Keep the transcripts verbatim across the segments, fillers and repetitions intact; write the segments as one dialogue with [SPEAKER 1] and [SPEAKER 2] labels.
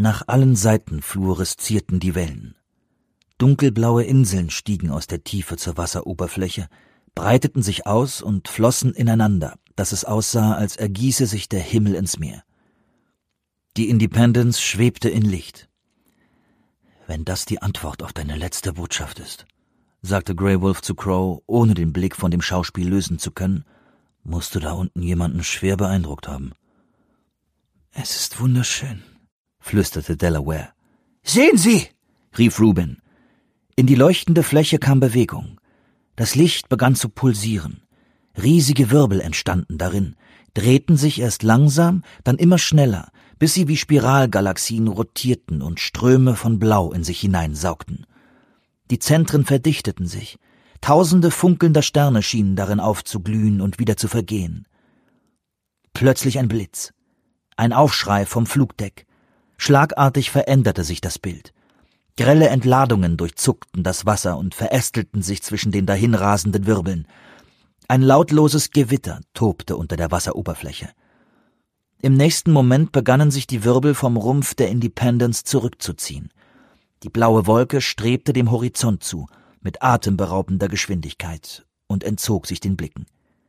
[SPEAKER 1] Nach allen Seiten fluoreszierten die Wellen. Dunkelblaue Inseln stiegen aus der Tiefe zur Wasseroberfläche, breiteten sich aus und flossen ineinander, dass es aussah, als ergieße sich der Himmel ins Meer. Die Independence schwebte in Licht. »Wenn das die Antwort auf deine letzte Botschaft ist«, sagte Grey Wolf zu Crow, ohne den Blick von dem Schauspiel lösen zu können, »musst du da unten jemanden schwer beeindruckt haben.« »Es ist wunderschön«, flüsterte Delaware. »Sehen Sie!« rief Reuben. In die leuchtende Fläche kam Bewegung. Das Licht begann zu pulsieren. Riesige Wirbel entstanden darin, drehten sich erst langsam, dann immer schneller, bis sie wie Spiralgalaxien rotierten und Ströme von Blau in sich hineinsaugten. Die Zentren verdichteten sich. Tausende funkelnder Sterne schienen darin aufzuglühen und wieder zu vergehen. Plötzlich ein Blitz. Ein Aufschrei vom Flugdeck. Schlagartig veränderte sich das Bild. Grelle Entladungen durchzuckten das Wasser und verästelten sich zwischen den dahinrasenden Wirbeln. Ein lautloses Gewitter tobte unter der Wasseroberfläche. Im nächsten Moment begannen sich die Wirbel vom Rumpf der Independence zurückzuziehen. Die blaue Wolke strebte dem Horizont zu, mit atemberaubender Geschwindigkeit, und entzog sich den Blicken.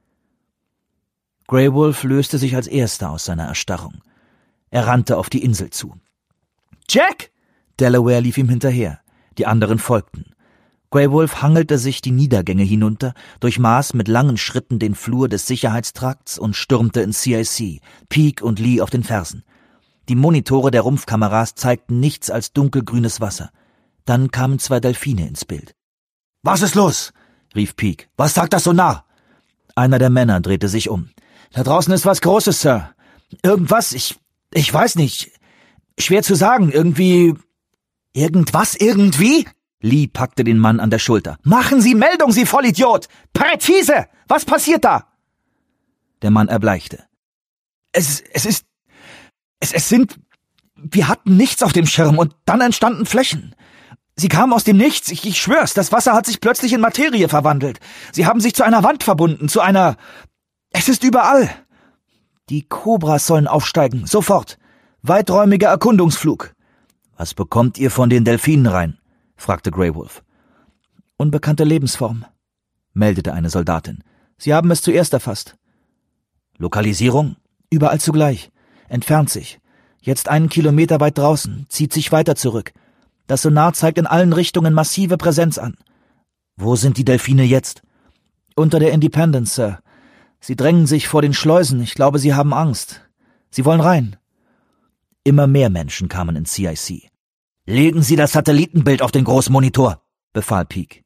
[SPEAKER 1] Grey Wolf löste sich als erster aus seiner Erstarrung. Er rannte auf die Insel zu. »Jack!« Delaware lief ihm hinterher. Die anderen folgten. Grey Wolf hangelte sich die Niedergänge hinunter, durchmaß mit langen Schritten den Flur des Sicherheitstrakts und stürmte ins C I C, Peake und Lee auf den Fersen. Die Monitore der Rumpfkameras zeigten nichts als dunkelgrünes Wasser. Dann kamen zwei Delfine ins Bild. »Was ist los?« rief Peake. »Was sagt das Sonar?« Einer der Männer drehte sich um. »Da draußen ist was Großes, Sir. Irgendwas, ich, ich weiß nicht. Schwer zu sagen, irgendwie...« »Irgendwas, irgendwie?« Lee packte den Mann an der Schulter. »Machen Sie Meldung, Sie Vollidiot! Präzise! Was passiert da?« Der Mann erbleichte. Es, es ist... Es, es sind... Wir hatten nichts auf dem Schirm und dann entstanden Flächen. Sie kamen aus dem Nichts, ich, ich schwör's, das Wasser hat sich plötzlich in Materie verwandelt. Sie haben sich zu einer Wand verbunden, zu einer... Es ist überall. Die Kobras sollen aufsteigen, sofort. Weiträumiger Erkundungsflug. »Was bekommt ihr von den Delfinen rein?« fragte Grey Wolf. »Unbekannte Lebensform«, meldete eine Soldatin. »Sie haben es zuerst erfasst.« »Lokalisierung?« »Überall zugleich. Entfernt sich. Jetzt einen Kilometer weit draußen, zieht sich weiter zurück. Das Sonar zeigt in allen Richtungen massive Präsenz an.« »Wo sind die Delfine jetzt?« »Unter der Independence, Sir. Sie drängen sich vor den Schleusen. Ich glaube, sie haben Angst. Sie wollen rein.« Immer mehr Menschen kamen ins C I C. »Legen Sie das Satellitenbild auf den Großmonitor«, befahl Peake.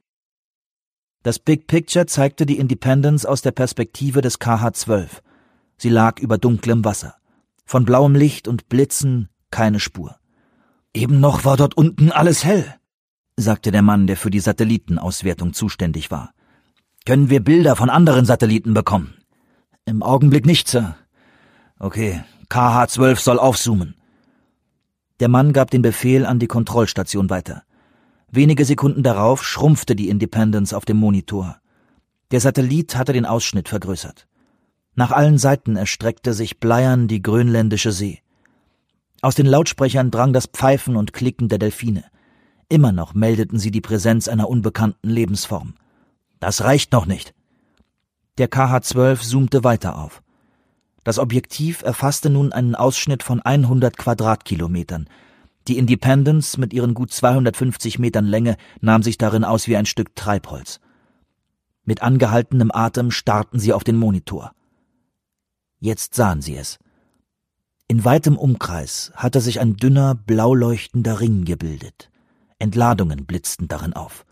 [SPEAKER 1] Das Big Picture zeigte die Independence aus der Perspektive des K H zwölf. Sie lag über dunklem Wasser. Von blauem Licht und Blitzen keine Spur. »Eben noch war dort unten alles hell«, sagte der Mann, der für die Satellitenauswertung zuständig war. »Können wir Bilder von anderen Satelliten bekommen?« »Im Augenblick nicht, Sir.« »Okay, K H zwölf soll aufzoomen.« Der Mann gab den Befehl an die Kontrollstation weiter. Wenige Sekunden darauf schrumpfte die Independence auf dem Monitor. Der Satellit hatte den Ausschnitt vergrößert. Nach allen Seiten erstreckte sich bleiern die grönländische See. Aus den Lautsprechern drang das Pfeifen und Klicken der Delfine. Immer noch meldeten sie die Präsenz einer unbekannten Lebensform. »Das reicht noch nicht.« Der K H zwölf zoomte weiter auf. Das Objektiv erfasste nun einen Ausschnitt von hundert Quadratkilometern. Die Independence mit ihren gut zweihundertfünfzig Metern Länge nahm sich darin aus wie ein Stück Treibholz. Mit angehaltenem Atem starrten sie auf den Monitor. Jetzt sahen sie es. In weitem Umkreis hatte sich ein dünner, blau leuchtender Ring gebildet. Entladungen blitzten darin auf.